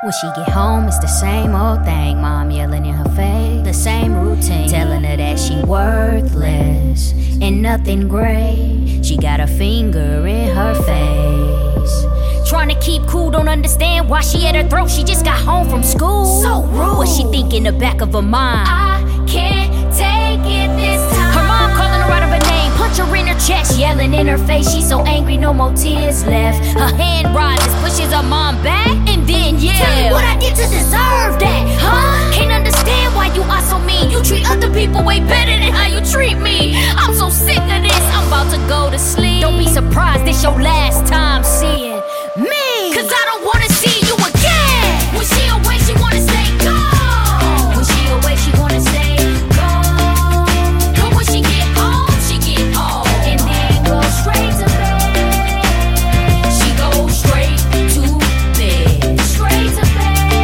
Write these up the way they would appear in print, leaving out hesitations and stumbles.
When she get home, it's the same old thing. Mom yelling in her face, the same routine, telling her that she worthless and nothing great. She got a finger in her face. Trying to keep cool, don't understand why she at her throat. She just got home from school. So rude. What she think in the back of her mind? I can't take it this time. Her mom calling her out of her name, punch her in her chest, yelling in her face. She's so angry, no more tears left. Her hand rises, pushes her mom back, and then tell me what I did to deserve that, huh? Can't understand why you are so mean. You treat other people way better than how you treat me. I'm so sick of this, I'm about to go to sleep. Don't be surprised, this your last time seeing me, cause I don't wanna see you again. When she away, she wanna stay gone. When she away, she wanna stay gone. But when she get home, and then go straight to bed. She goes straight to bed. Straight to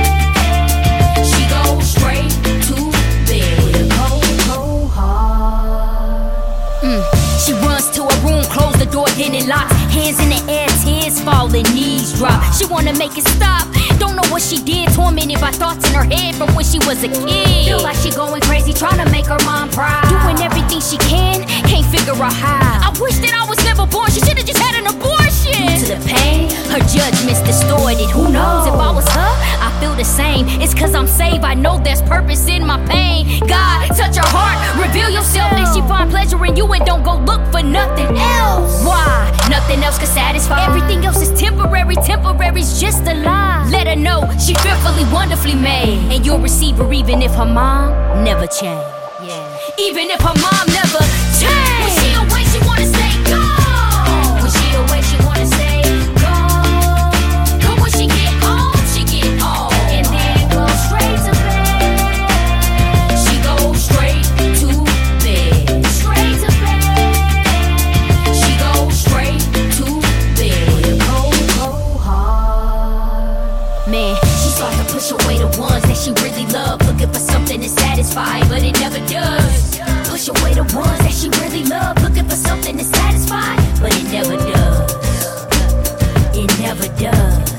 bed. She goes straight to bed. With a cold, cold heart. She runs to her room, close the door, then it locks. Hands in the air, tears falling, knees drop. She wanna make it stop. Don't know what she did, tormented by thoughts in her head from when she was a kid. Feel like she going crazy, trying to make her mom proud. Doing everything she can, can't figure out how. I wish that I was never born, she should've just had an abortion. Due to the pain, her judgment's distorted. Who knows, if I was her, I feel the same. It's cause I'm saved, I know there's purpose in my pain. God, touch her heart, reveal yourself. Let she find pleasure in you and don't go look for nothing else. Why? Nothing else can satisfy. Everything else is temporary, temporary's just a lie. Let her know she fearfully, wonderfully made, and you'll receive her even if her mom never changed. Even if her mom never changed. When she away, she wanna stay gone. When she away, she wanna stay gone. But when she get home, and then go straight to bed. She goes straight to bed. Straight to bed. She goes straight to bed. With a cold, cold heart. Man, she starts to push away the ones that she really loves, looking for something to satisfy, but it never does. Push away the ones that she really loves, looking for something to satisfy, but it never does. It never does.